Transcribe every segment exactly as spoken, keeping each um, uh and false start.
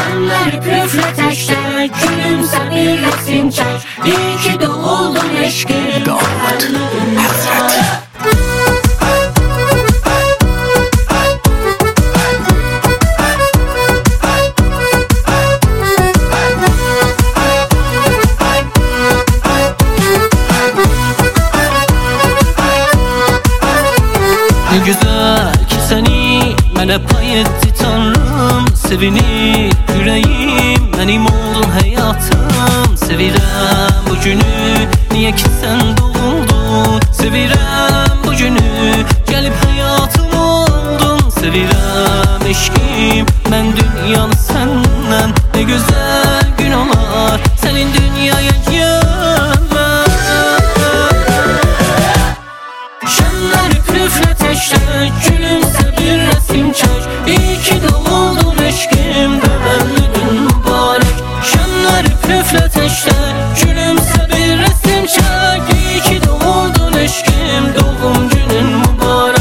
Şenler püfle teşte, gülümse bir resim çek. İyi ki doğdun eşkim, Damat Hazreti. Ne güzel ki seni mənə pay etdi Tanrım. Sevinir ürəyim, mənim oldun həyatım. Sevirəm bu günü, niyə ki sən doğuldun. Sevirəm bu günü, gəlib həyatım oldun. Sevirəm eşkim, mən dünyanı səndən. Ne güzel gün olar sənin dünyaya gəlmən. şenler püfle teşte, gülümse bir resim çek. İyi ki doğdun eşkim, tevellüdün mübarek. Şenler püfle teşte, gülümse bir resim çek. İyi ki doğdun eşkim, doğum günün mübarek.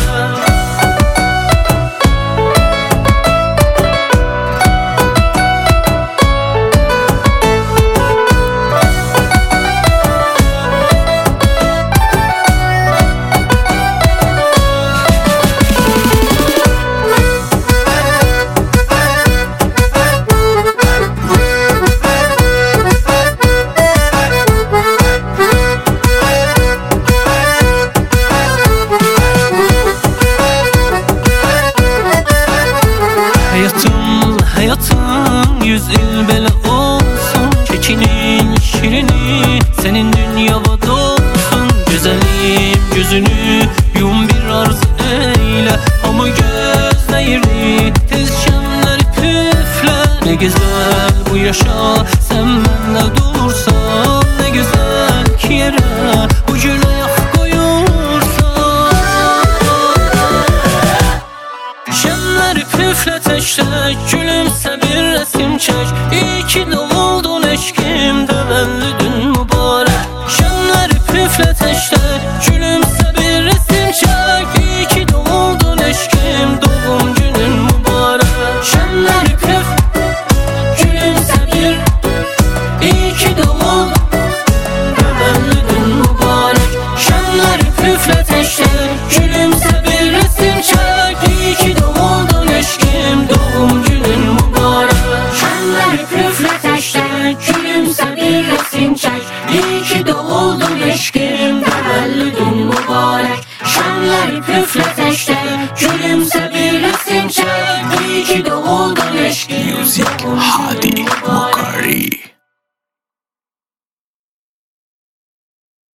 Hayatım, hayatım yüz il belə olsun. Kekinin şirini senin dünyava dolsun. Güzelim gözünü yum bir arzu eyle. Ama gözlerini tez şenler püfle. Ne güzel bu yaşa sen benimle dursan. Ne güzel ki yere bu gün ayak koyursan. Şenler püfle teşte, gülümse bir resim çek. İyi ki doğdun eşkim, tevellüdün mübarek. Şenler püfle teşte, gülümse bir resim çek. İyi ki doğdun eşkim, doğum günün mübarek. Şenler püf, gülümse bir, iyi ki doğdun, tevellüdün mübarek. Şenler püfle teşte, gülümse bir resim çek. İyi ki doğdun eşkim, doğum günün mübarek. Şenler püfle teşte, gülümse bir resim çek. İyi ki doğdun eşkim, tevellüdün mübarek. Şenler püfle teşte, gülümse bir resim çek. İyi ki doğdun eşkim, Music doğum